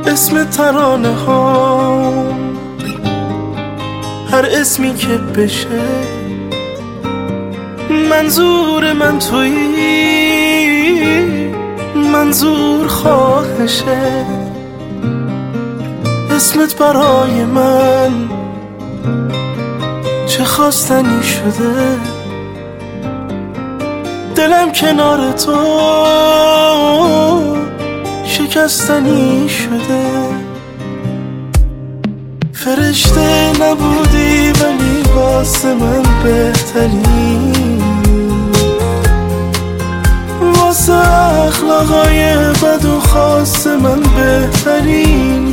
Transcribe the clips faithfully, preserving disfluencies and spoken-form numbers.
اسم ترانه ها، هر اسمی که بشه منظور من تویی، منظور خواهشه. اسمت برای من چه خواستنی شده، دلم کنار تو شکستنی شده. فرشته نبودی ولی واسه من بهتری، واسه اخلاقای بد و خاص من بهترین.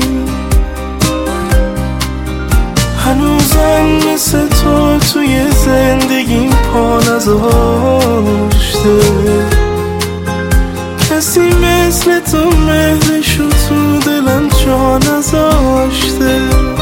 هنوزم مثل تو توی زندگیم پا نذاشته، کسی مثل تو مهرشو تو دلم جا نذاشته.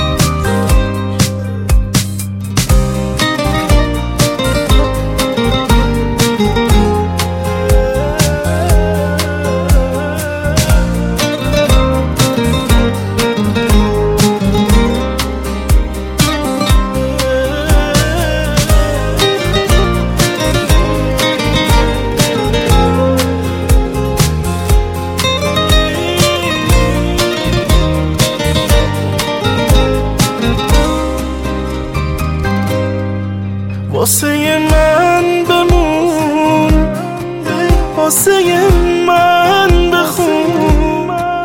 واسه من بمون، واسه من بخون،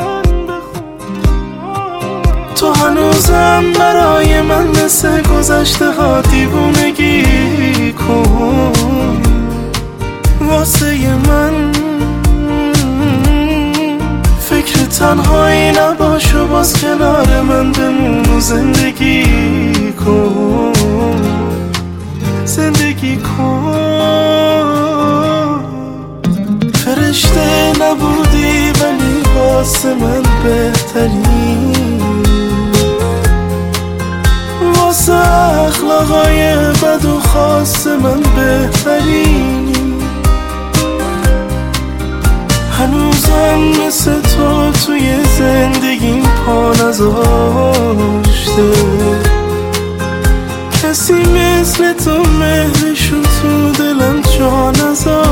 تو هنوزم برای من مثل گذشته ها دیوونگی کن. واسه من فکر تنهایی نباش و باز کنار من بمون و زندگی کن، زندگی کن. فرشته نبودی ولی واسه من بهتری، واسه اخلاقای بد و خاص من بهترین. هنوزم مثل تو توی زندگیم پا نذاشته، کسی مثل تو مهرشو تو دلم جا نذاشته.